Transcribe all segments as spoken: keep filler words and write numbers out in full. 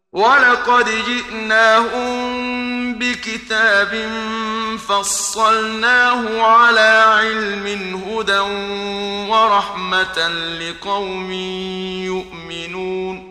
ولقد جئناهم بكتاب فصلناه على علم هدى ورحمة لقوم يؤمنون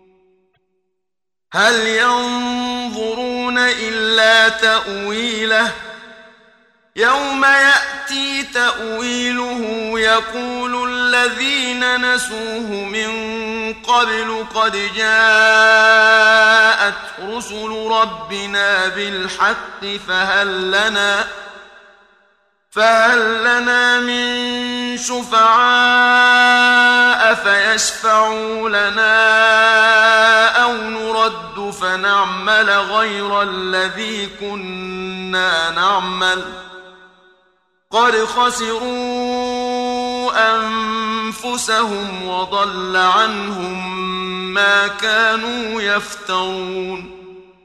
هل ينظرون إلا تأويله يوم يأتي تأويله يقول الذين نسوه من قبل قد جاءت رسل ربنا بالحق فهل لنا فهل لنا من شفعاء فيشفعوا لنا أو نرد فنعمل غير الذي كنا نعمل قد خسروا أنفسهم وضل عنهم ما كانوا يفترون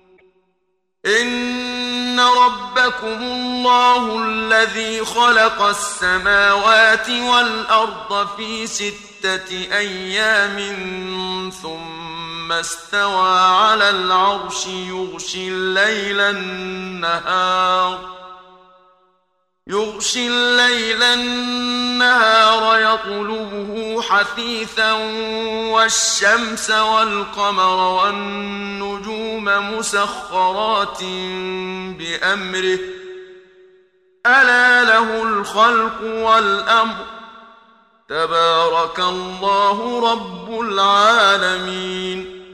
إن ربكم الله الذي خلق السماوات والأرض في ستة أيام ثم استوى على العرش يغشي الليل النهار يغشي الليل النهار يطلبه حثيثا والشمس والقمر والنجوم مسخرات بأمره ألا له الخلق والأمر تبارك الله رب العالمين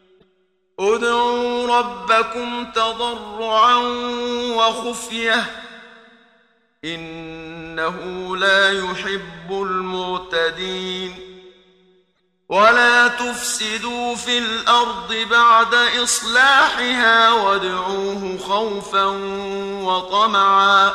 ادعوا ربكم تضرعا وخفية إنه لا يحب المعتدين ولا تفسدوا في الأرض بعد إصلاحها وادعوه خوفا وطمعا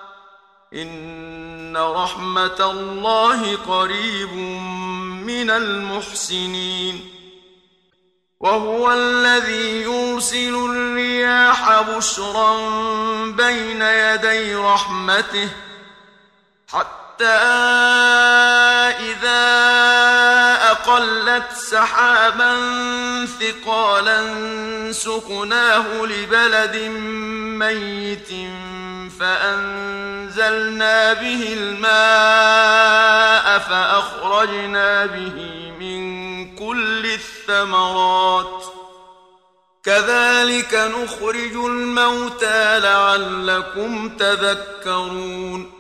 إن رحمة الله قريب من المحسنين وهو الذي يرسل الرياح بشرا بين يدي رحمته حتى إذا أقلت سحابا ثقالا سقناه لبلد ميت فأنزلنا به الماء فأخرجنا به من كل الثمرات كذلك نخرج الموتى لعلكم تذكرون